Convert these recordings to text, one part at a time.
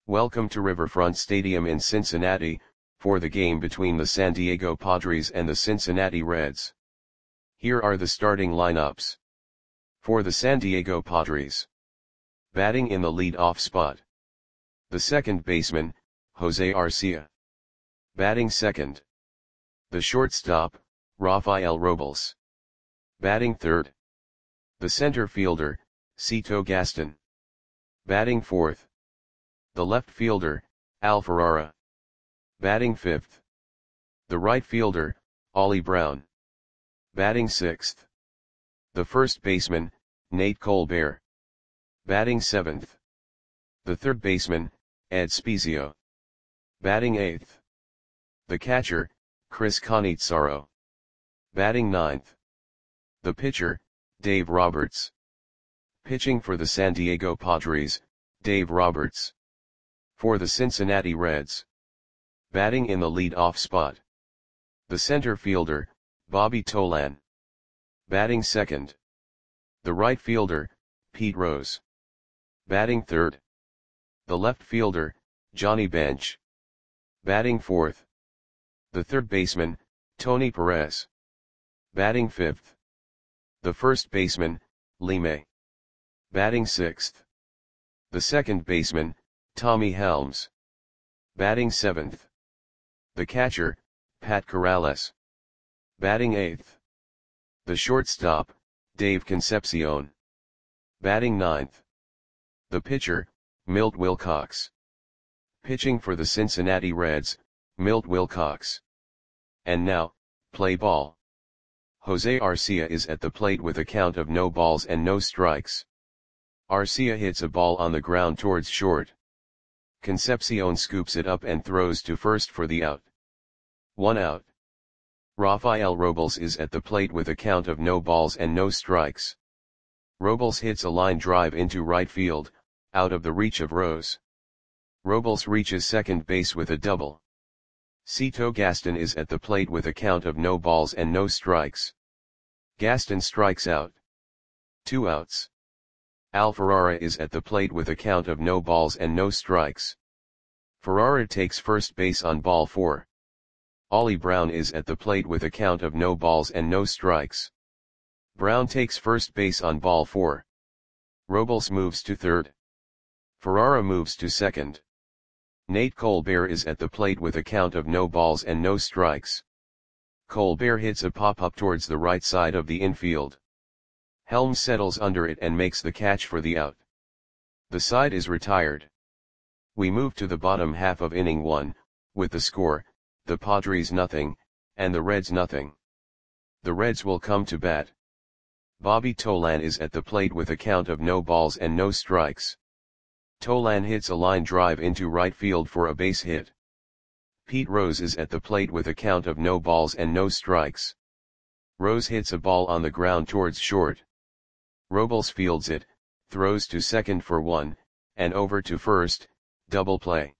Welcome to Riverfront Stadium in Cincinnati, for the game between the San Diego Padres and the Cincinnati Reds. Here are the starting lineups. For the San Diego Padres. Batting in the lead-off spot. The second baseman, Jose Arcia. Batting second. The shortstop, Rafael Robles. Batting third. The center fielder, Cito Gaston. Batting fourth. The left fielder, Al Ferrara. Batting fifth. The right fielder, Ollie Brown. Batting sixth. The first baseman, Nate Colbert. Batting seventh. The third baseman, Ed Spezio. Batting eighth. The catcher, Chris Cannizzaro. Batting ninth. The pitcher, Dave Roberts. Pitching for the San Diego Padres, Dave Roberts. For the Cincinnati Reds. Batting in the lead-off spot. The center fielder, Bobby Tolan. Batting second. The right fielder, Pete Rose. Batting third. The left fielder, Johnny Bench. Batting fourth. The third baseman, Tony Perez. Batting fifth. The first baseman, Lee May. Batting sixth. The second baseman, Tommy Helms. Batting seventh. The catcher, Pat Corrales. Batting eighth. The shortstop, Dave Concepcion. Batting ninth. The pitcher, Milt Wilcox. Pitching for the Cincinnati Reds, Milt Wilcox. And now, play ball. Jose Arcia is at the plate with a count of no balls and no strikes. Arcia hits a ball on the ground towards short. Concepcion scoops it up and throws to first for the out. 1 out. Rafael Robles is at the plate with a count of no balls and no strikes. Robles hits a line drive into right field, out of the reach of Rose. Robles reaches second base with a double. Cito Gaston is at the plate with a count of no balls and no strikes. Gaston strikes out. 2 outs. Al Ferrara is at the plate with a count of no balls and no strikes. Ferrara takes first base on ball 4. Ollie Brown is at the plate with a count of no balls and no strikes. Brown takes first base on ball 4. Robles moves to third. Ferrara moves to second. Nate Colbert is at the plate with a count of no balls and no strikes. Colbert hits a pop-up towards the right side of the infield. Helms settles under it and makes the catch for the out. The side is retired. We move to the bottom half of inning 1, with the score, the Padres 0, and the Reds 0. The Reds will come to bat. Bobby Tolan is at the plate with a count of no balls and no strikes. Tolan hits a line drive into right field for a base hit. Pete Rose is at the plate with a count of no balls and no strikes. Rose hits a ball on the ground towards short. Robles fields it, throws to second for 1, and over to first, double play.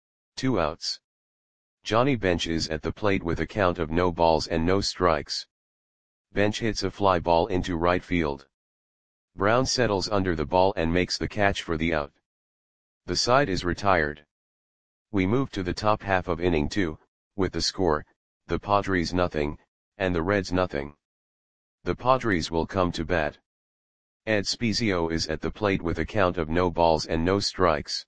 2 outs. Johnny Bench is at the plate with a count of no balls and no strikes. Bench hits a fly ball into right field. Brown settles under the ball and makes the catch for the out. The side is retired. We move to the top half of inning 2, with the score, the Padres 0, and the Reds 0. The Padres will come to bat. Ed Spezio is at the plate with a count of no balls and no strikes.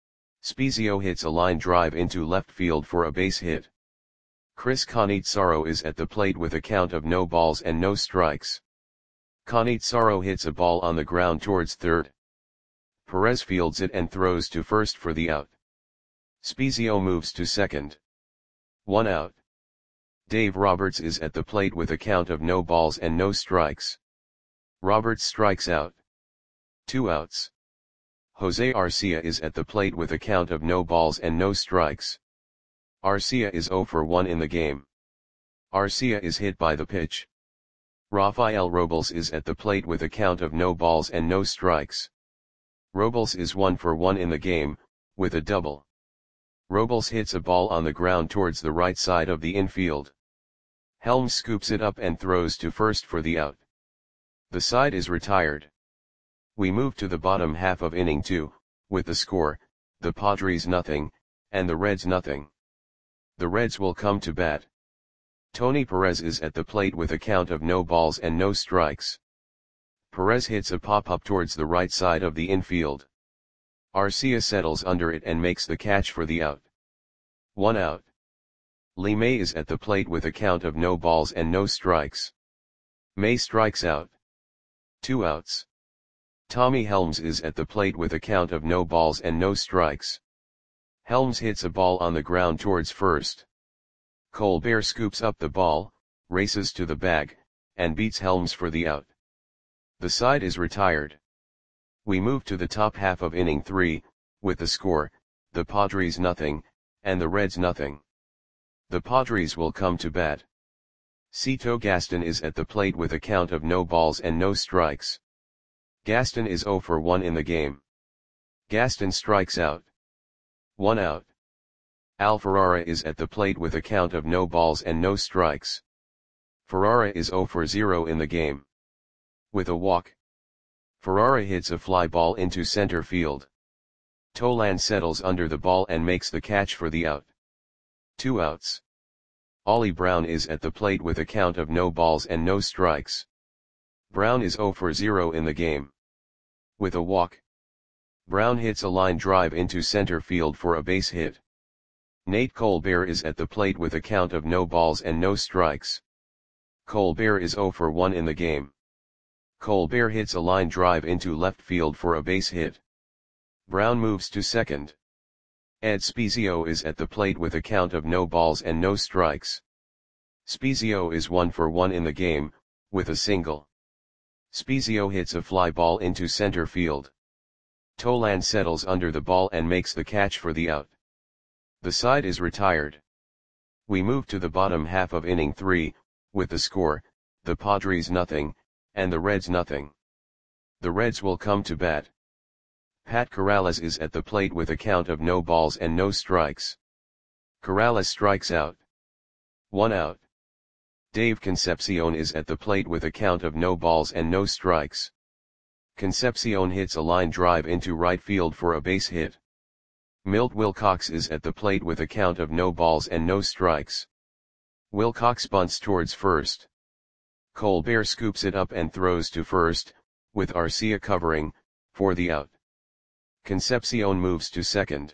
Spezio hits a line drive into left field for a base hit. Chris Cannizzaro is at the plate with a count of no balls and no strikes. Cannizzaro hits a ball on the ground towards third. Perez fields it and throws to first for the out. Spezio moves to second. 1 out. Dave Roberts is at the plate with a count of no balls and no strikes. Roberts strikes out. 2 outs. Jose Arcia is at the plate with a count of no balls and no strikes. Arcia is 0 for 1 in the game. Arcia is hit by the pitch. Rafael Robles is at the plate with a count of no balls and no strikes. Robles is 1 for 1 in the game, with a double. Robles hits a ball on the ground towards the right side of the infield. Helms scoops it up and throws to first for the out. The side is retired. We move to the bottom half of inning 2, with the score, the Padres nothing, and the Reds nothing. The Reds will come to bat. Tony Perez is at the plate with a count of no balls and no strikes. Perez hits a pop-up towards the right side of the infield. Arcia settles under it and makes the catch for the out. 1 out. Lee May is at the plate with a count of no balls and no strikes. May strikes out. 2 outs. Tommy Helms is at the plate with a count of no balls and no strikes. Helms hits a ball on the ground towards first. Colbert scoops up the ball, races to the bag, and beats Helms for the out. The side is retired. We move to the top half of inning 3, with the score, the Padres nothing, and the Reds nothing. The Padres will come to bat. Cito Gaston is at the plate with a count of no balls and no strikes. Gaston is 0 for 1 in the game. Gaston strikes out. 1 out. Al Ferrara is at the plate with a count of no balls and no strikes. Ferrara is 0 for 0 in the game. With a walk, Ferrara hits a fly ball into center field. Tolan settles under the ball and makes the catch for the out. 2 outs. Ollie Brown is at the plate with a count of no balls and no strikes. Brown is 0 for 0 in the game. With a walk, Brown hits a line drive into center field for a base hit. Nate Colbert is at the plate with a count of no balls and no strikes. Colbert is 0 for 1 in the game. Colbert hits a line drive into left field for a base hit. Brown moves to second. Ed Spezio is at the plate with a count of no balls and no strikes. Spezio is 1 for 1 in the game, with a single. Spezio hits a fly ball into center field. Tolan settles under the ball and makes the catch for the out. The side is retired. We move to the bottom half of inning 3, with the score, the Padres nothing, and the Reds nothing. The Reds will come to bat. Pat Corrales is at the plate with a count of no balls and no strikes. Corrales strikes out. 1 out. Dave Concepcion is at the plate with a count of no balls and no strikes. Concepcion hits a line drive into right field for a base hit. Milt Wilcox is at the plate with a count of no balls and no strikes. Wilcox bunts towards first. Colbert scoops it up and throws to first, with Arcia covering, for the out. Concepcion moves to second.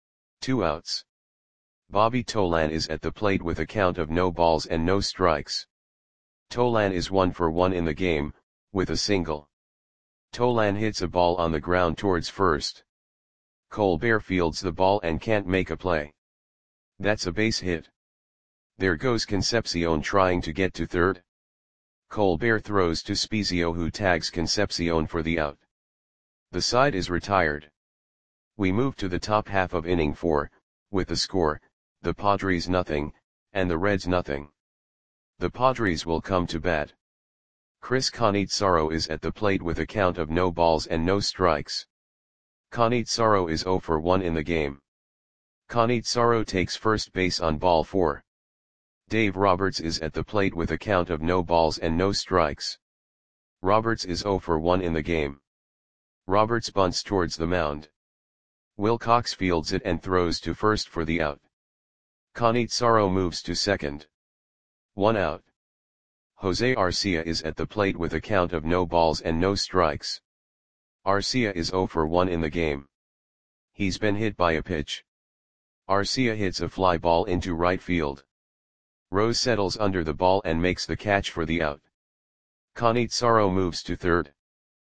2 outs. Bobby Tolan is at the plate with a count of no balls and no strikes. Tolan is 1 for 1 in the game, with a single. Tolan hits a ball on the ground towards first. Colbert fields the ball and can't make a play. That's a base hit. There goes Concepcion trying to get to third. Colbert throws to Spezio, who tags Concepcion for the out. The side is retired. We move to the top half of inning 4, with the score, the Padres nothing, and the Reds nothing. The Padres will come to bat. Chris Cannizzaro is at the plate with a count of no balls and no strikes. Cannizzaro is 0 for 1 in the game. Cannizzaro takes first base on ball 4. Dave Roberts is at the plate with a count of no balls and no strikes. Roberts is 0 for 1 in the game. Roberts bunts towards the mound. Wilcox fields it and throws to first for the out. Cannizzaro moves to second. 1 out. Jose Arcia is at the plate with a count of no balls and no strikes. Arcia is 0 for 1 in the game. He's been hit by a pitch. Arcia hits a fly ball into right field. Rose settles under the ball and makes the catch for the out. Cannizzaro moves to third.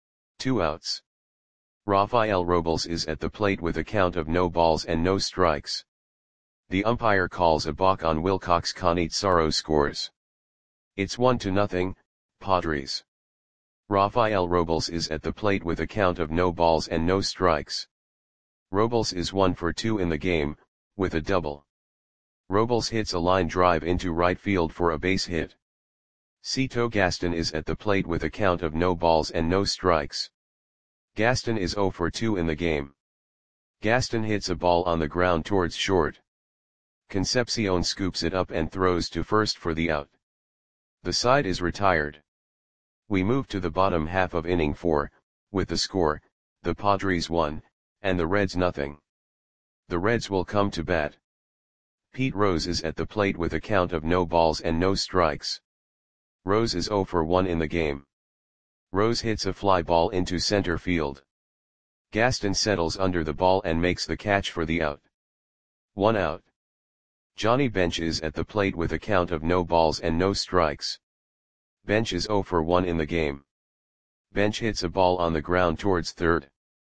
2 outs. Rafael Robles is at the plate with a count of no balls and no strikes. The umpire calls a balk on Wilcox. Cannizzaro scores. It's 1-0, Padres. Rafael Robles is at the plate with a count of no balls and no strikes. Robles is 1 for 2 in the game, with a double. Robles hits a line drive into right field for a base hit. Cito Gaston is at the plate with a count of no balls and no strikes. Gaston is 0 for 2 in the game. Gaston hits a ball on the ground towards short. Concepcion scoops it up and throws to first for the out. The side is retired. We move to the bottom half of inning 4, with the score, the Padres 1, and the Reds nothing. The Reds will come to bat. Pete Rose is at the plate with a count of no balls and no strikes. Rose is 0 for 1 in the game. Rose hits a fly ball into center field. Gaston settles under the ball and makes the catch for the out. 1 out. Johnny Bench is at the plate with a count of no balls and no strikes. Bench is 0 for 1 in the game. Bench hits a ball on the ground towards third.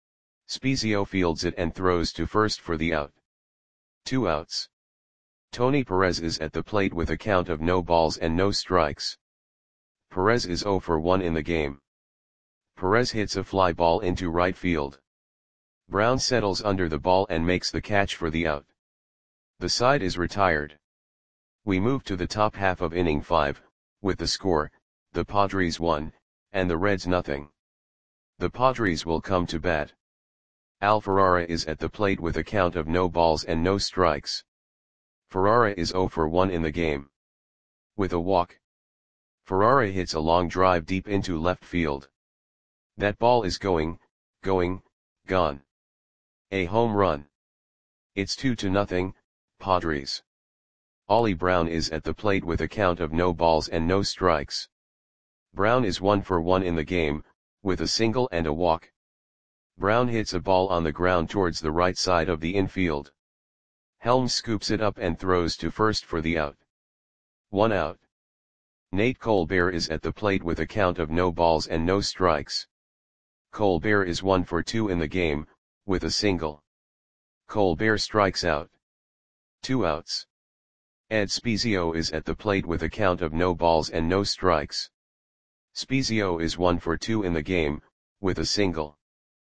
Spezio fields it and throws to first for the out. 2 outs. Tony Perez is at the plate with a count of no balls and no strikes. Perez is 0 for 1 in the game. Perez hits a fly ball into right field. Brown settles under the ball and makes the catch for the out. The side is retired. We move to the top half of inning 5, with the score, the Padres 1, and the Reds nothing. The Padres will come to bat. Al Ferrara is at the plate with a count of no balls and no strikes. Ferrara is 0 for 1 in the game. With a walk. Ferrara hits a long drive deep into left field. That ball is going, gone. A home run. It's 2-0, Padres. Ollie Brown is at the plate with a count of no balls and no strikes. Brown is 1 for 1 in the game, with a single and a walk. Brown hits a ball on the ground towards the right side of the infield. Helms scoops it up and throws to first for the out. 1 out. Nate Colbert is at the plate with a count of no balls and no strikes. Colbert is 1 for 2 in the game, with a single. Colbert strikes out. 2 outs. Ed Spezio is at the plate with a count of no balls and no strikes. Spezio is 1 for 2 in the game, with a single.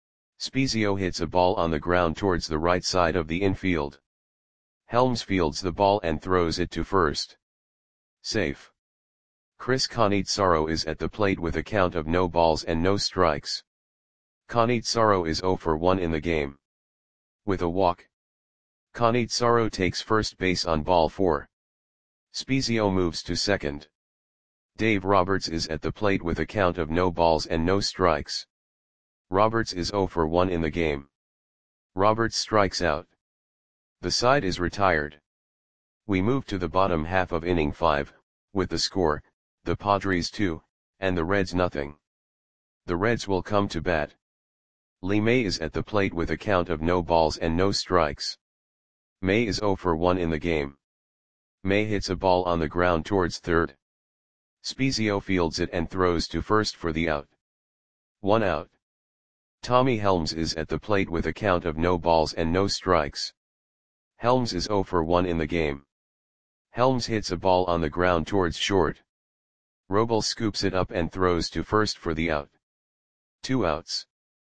Spezio hits a ball on the ground towards the right side of the infield. Helms fields the ball and throws it to first. Safe. Chris Cannizzaro is at the plate with a count of no balls and no strikes. Cannizzaro is 0 for 1 in the game. With a walk. Cannizzaro takes first base on ball 4. Spezio moves to second. Dave Roberts is at the plate with a count of no balls and no strikes. Roberts is 0 for 1 in the game. Roberts strikes out. The side is retired. We move to the bottom half of inning 5, with the score, the Padres 2, and the Reds nothing. The Reds will come to bat. Lee May is at the plate with a count of no balls and no strikes. May is 0 for 1 in the game. May hits a ball on the ground towards third. Spezio fields it and throws to first for the out. 1 out. Tommy Helms is at the plate with a count of no balls and no strikes. Helms is 0 for 1 in the game. Helms hits a ball on the ground towards short. Robles scoops it up and throws to first for the out. 2 outs.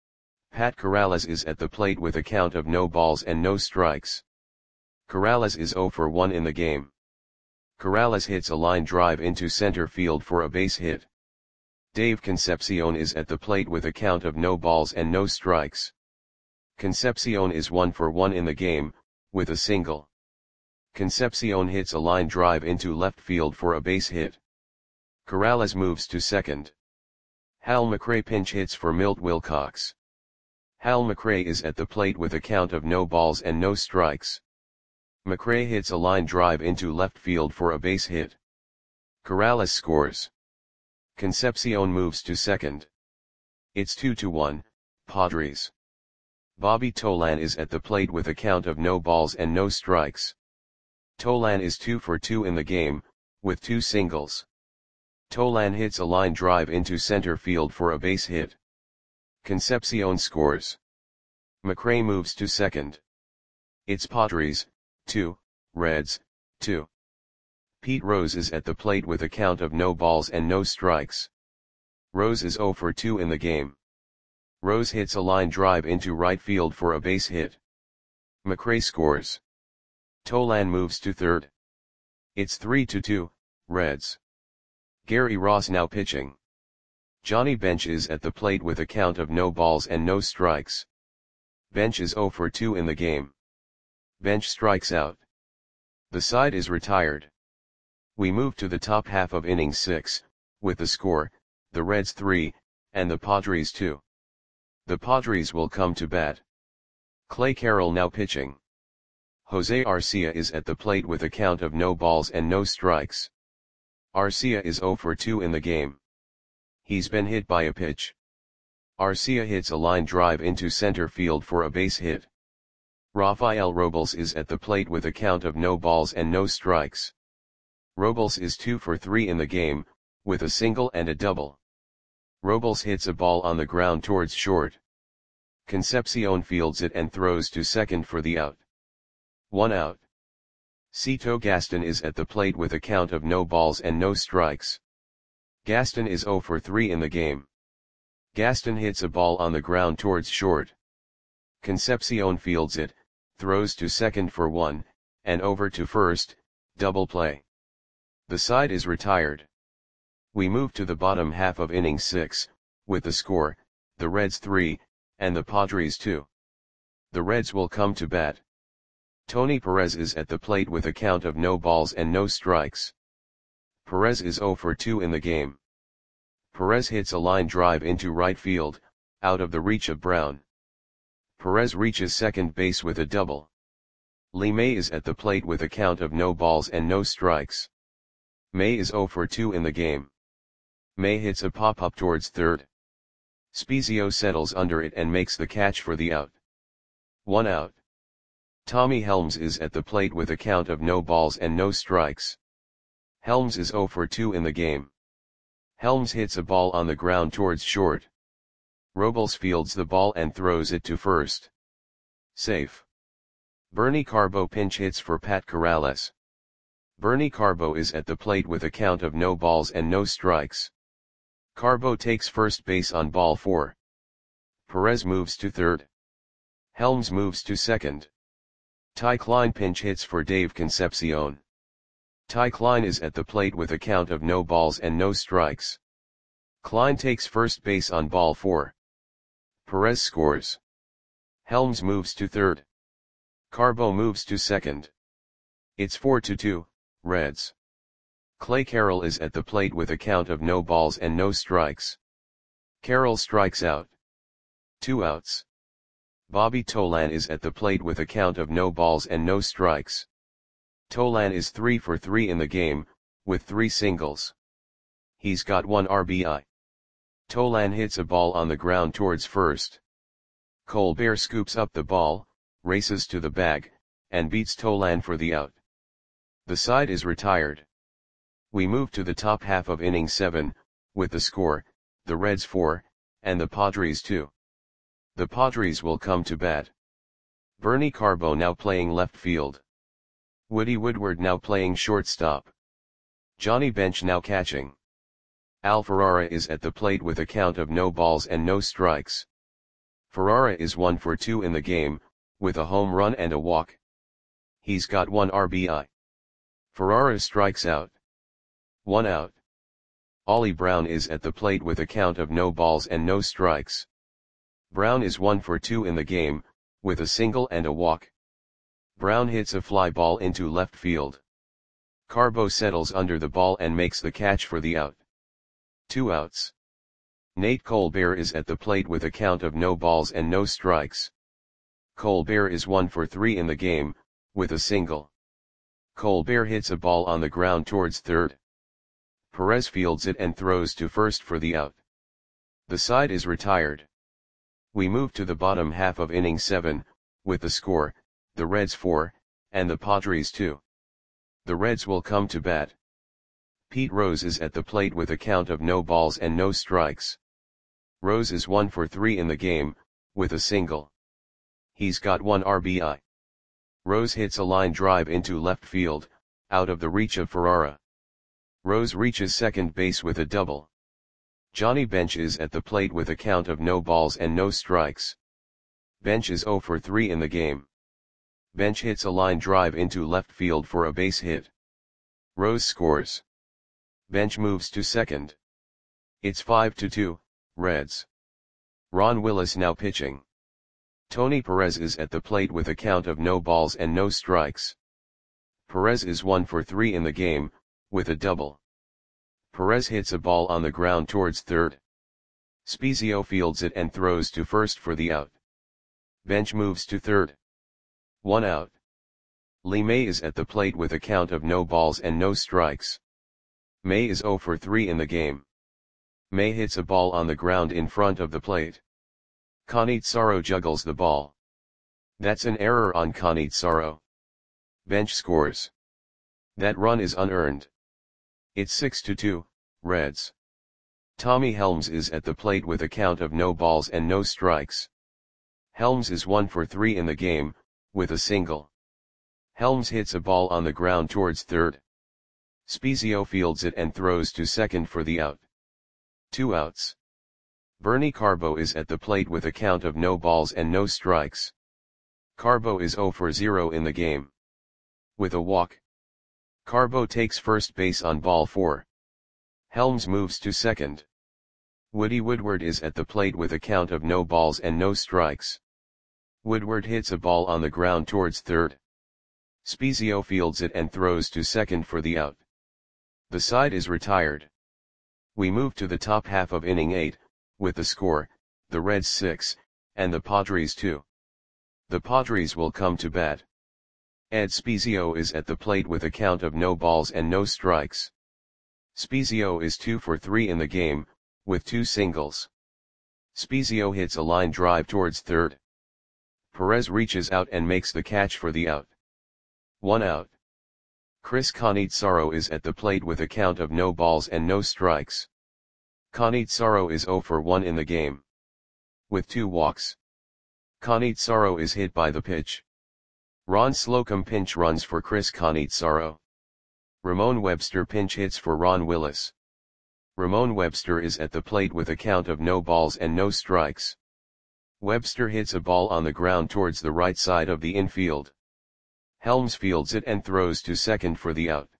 Pat Corrales is at the plate with a count of no balls and no strikes. Corrales is 0 for 1 in the game. Corrales hits a line drive into center field for a base hit. Dave Concepcion is at the plate with a count of no balls and no strikes. Concepcion is 1 for 1 in the game, with a single. Concepcion hits a line drive into left field for a base hit. Corrales moves to second. Hal McRae pinch hits for Milt Wilcox. Hal McRae is at the plate with a count of no balls and no strikes. McRae hits a line drive into left field for a base hit. Corrales scores. Concepcion moves to second. It's 2-1, Padres. Bobby Tolan is at the plate with a count of no balls and no strikes. Tolan is 2 for 2 in the game, with 2 singles. Tolan hits a line drive into center field for a base hit. Concepcion scores. McRae moves to second. It's Padres, 2, Reds, 2. Pete Rose is at the plate with a count of no balls and no strikes. Rose is 0 for 2 in the game. Rose hits a line drive into right field for a base hit. McRae scores. Tolan moves to third. It's 3-2, Reds. Gary Ross now pitching. Johnny Bench is at the plate with a count of no balls and no strikes. Bench is 0 for 2 in the game. Bench strikes out. The side is retired. We move to the top half of inning 6, with the score, the Reds 3, and the Padres 2. The Padres will come to bat. Clay Carroll now pitching. Jose Arcia is at the plate with a count of no balls and no strikes. Arcia is 0 for 2 in the game. He's been hit by a pitch. Arcia hits a line drive into center field for a base hit. Rafael Robles is at the plate with a count of no balls and no strikes. Robles is 2 for 3 in the game, with a single and a double. Robles hits a ball on the ground towards short. Concepcion fields it and throws to second for the out. 1 out. Cito Gaston is at the plate with a count of no balls and no strikes. Gaston is 0 for 3 in the game. Gaston hits a ball on the ground towards short. Concepcion fields it, throws to second for 1, and over to first, double play. The side is retired. We move to the bottom half of inning 6, with the score, the Reds 3, and the Padres 2. The Reds will come to bat. Tony Perez is at the plate with a count of no balls and no strikes. Perez is 0 for 2 in the game. Perez hits a line drive into right field, out of the reach of Brown. Perez reaches second base with a double. Lee May is at the plate with a count of no balls and no strikes. May is 0 for 2 in the game. May hits a pop-up towards third. Spezio settles under it and makes the catch for the out. 1 out. Tommy Helms is at the plate with a count of no balls and no strikes. Helms is 0 for 2 in the game. Helms hits a ball on the ground towards short. Robles fields the ball and throws it to first. Safe. Bernie Carbo pinch hits for Pat Corrales. Bernie Carbo is at the plate with a count of no balls and no strikes. Carbo takes first base on ball 4. Perez moves to third. Helms moves to second. Ty Klein pinch hits for Dave Concepcion. Ty Klein is at the plate with a count of no balls and no strikes. Klein takes first base on ball 4. Perez scores. Helms moves to third. Carbo moves to second. It's 4-2, Reds. Clay Carroll is at the plate with a count of no balls and no strikes. Carroll strikes out. 2 outs. Bobby Tolan is at the plate with a count of no balls and no strikes. Tolan is 3 for 3 in the game, with 3 singles. He's got 1 RBI. Tolan hits a ball on the ground towards first. Colbert scoops up the ball, races to the bag, and beats Tolan for the out. The side is retired. We move to the top half of inning 7, with the score, the Reds 4, and the Padres 2. The Padres will come to bat. Bernie Carbo now playing left field. Woody Woodward now playing shortstop. Johnny Bench now catching. Al Ferrara is at the plate with a count of no balls and no strikes. Ferrara is 1 for 2 in the game, with a home run and a walk. He's got 1 RBI. Ferrara strikes out. 1 out. Ollie Brown is at the plate with a count of no balls and no strikes. Brown is 1 for 2 in the game, with a single and a walk. Brown hits a fly ball into left field. Carbo settles under the ball and makes the catch for the out. 2 outs. Nate Colbert is at the plate with a count of no balls and no strikes. Colbert is 1 for 3 in the game, with a single. Colbert hits a ball on the ground towards third. Perez fields it and throws to first for the out. The side is retired. We move to the bottom half of inning 7, with the score, the Reds 4, and the Padres 2. The Reds will come to bat. Pete Rose is at the plate with a count of no balls and no strikes. Rose is 1 for 3 in the game, with a single. He's got 1 RBI. Rose hits a line drive into left field, out of the reach of Ferrara. Rose reaches second base with a double. Johnny Bench is at the plate with a count of no balls and no strikes. Bench is 0 for 3 in the game. Bench hits a line drive into left field for a base hit. Rose scores. Bench moves to second. It's 5-2, Reds. Ron Willis now pitching. Tony Perez is at the plate with a count of no balls and no strikes. Perez is 1 for 3 in the game, with a double. Perez hits a ball on the ground towards third. Spezio fields it and throws to first for the out. Bench moves to third. 1 out. Lee May is at the plate with a count of no balls and no strikes. May is 0 for 3 in the game. May hits a ball on the ground in front of the plate. Kanetsaro juggles the ball. That's an error on Kanetsaro. Bench scores. That run is unearned. It's 6-2, Reds. Tommy Helms is at the plate with a count of no balls and no strikes. Helms is 1 for 3 in the game, with a single. Helms hits a ball on the ground towards third. Spezio fields it and throws to second for the out. 2 outs. Bernie Carbo is at the plate with a count of no balls and no strikes. Carbo is 0 for 0 in the game. With a walk. Carbo takes first base on ball 4. Helms moves to second. Woody Woodward is at the plate with a count of no balls and no strikes. Woodward hits a ball on the ground towards third. Spezio fields it and throws to second for the out. The side is retired. We move to the top half of inning 8, with the score, the Reds 6, and the Padres 2. The Padres will come to bat. Ed Spezio is at the plate with a count of no balls and no strikes. Spezio is 2 for 3 in the game, with 2 singles. Spezio hits a line drive towards third. Perez reaches out and makes the catch for the out. 1 out. Chris Kanetsaro is at the plate with a count of no balls and no strikes. Kanetsaro is 0 for 1 in the game. With 2 walks. Kanetsaro is hit by the pitch. Ron Slocum pinch runs for Chris Kanetsaro. Ramon Webster pinch hits for Ron Willis. Ramon Webster is at the plate with a count of no balls and no strikes. Webster hits a ball on the ground towards the right side of the infield. Helms fields it and throws to second for the out.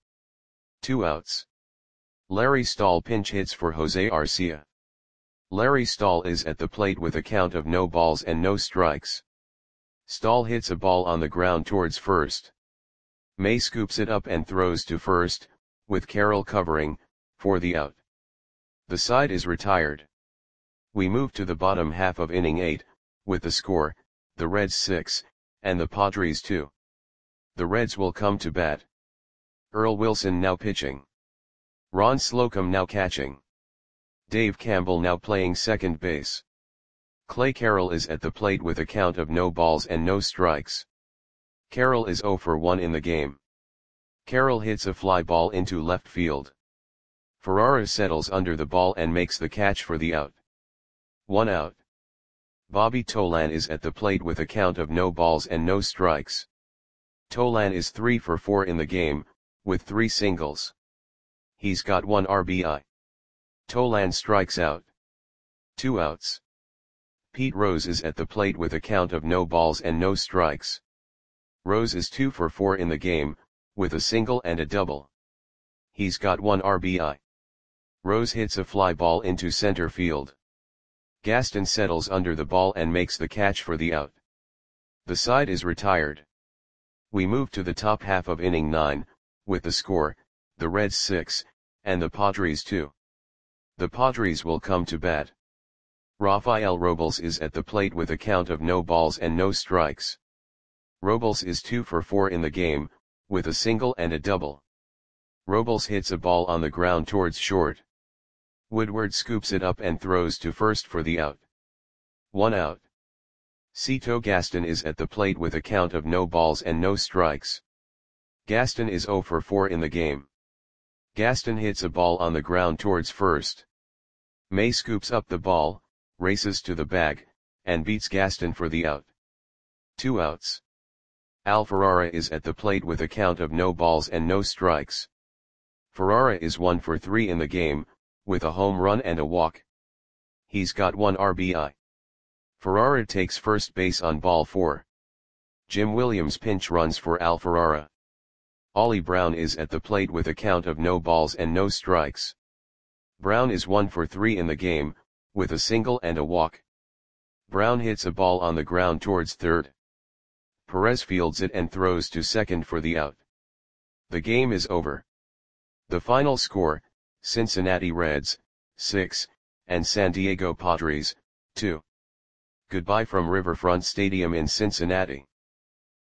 2 outs. Larry Stahl pinch hits for Jose Arcia. Larry Stahl is at the plate with a count of no balls and no strikes. Stahl hits a ball on the ground towards first. May scoops it up and throws to first, with Carroll covering, for the out. The side is retired. We move to the bottom half of inning 8, with the score, the Reds 6, and the Padres 2. The Reds will come to bat. Earl Wilson now pitching. Ron Slocum now catching. Dave Campbell now playing second base. Clay Carroll is at the plate with a count of no balls and no strikes. Carroll is 0 for 1 in the game. Carroll hits a fly ball into left field. Ferrara settles under the ball and makes the catch for the out. 1 out. Bobby Tolan is at the plate with a count of no balls and no strikes. Tolan is 3 for 4 in the game, with 3 singles. He's got 1 RBI. Tolan strikes out. 2 outs. Pete Rose is at the plate with a count of no balls and no strikes. Rose is 2 for 4 in the game, with a single and a double. He's got 1 RBI. Rose hits a fly ball into center field. Gaston settles under the ball and makes the catch for the out. The side is retired. We move to the top half of inning 9, with the score, the Reds 6, and the Padres 2. The Padres will come to bat. Rafael Robles is at the plate with a count of no balls and no strikes. Robles is 2 for 4 in the game, with a single and a double. Robles hits a ball on the ground towards short. Woodward scoops it up and throws to first for the out. 1 out. Cito Gaston is at the plate with a count of no balls and no strikes. Gaston is 0 for 4 in the game. Gaston hits a ball on the ground towards first. May scoops up the ball, races to the bag, and beats Gaston for the out. 2 outs. Al Ferrara is at the plate with a count of no balls and no strikes. Ferrara is 1 for 3 in the game, with a home run and a walk. He's got 1 RBI. Ferrara takes first base on ball 4. Jim Williams pinch runs for Al Ferrara. Ollie Brown is at the plate with a count of no balls and no strikes. Brown is 1 for 3 in the game, with a single and a walk. Brown hits a ball on the ground towards third. Perez fields it and throws to second for the out. The game is over. The final score, Cincinnati Reds, 6, and San Diego Padres, 2. Goodbye from Riverfront Stadium in Cincinnati.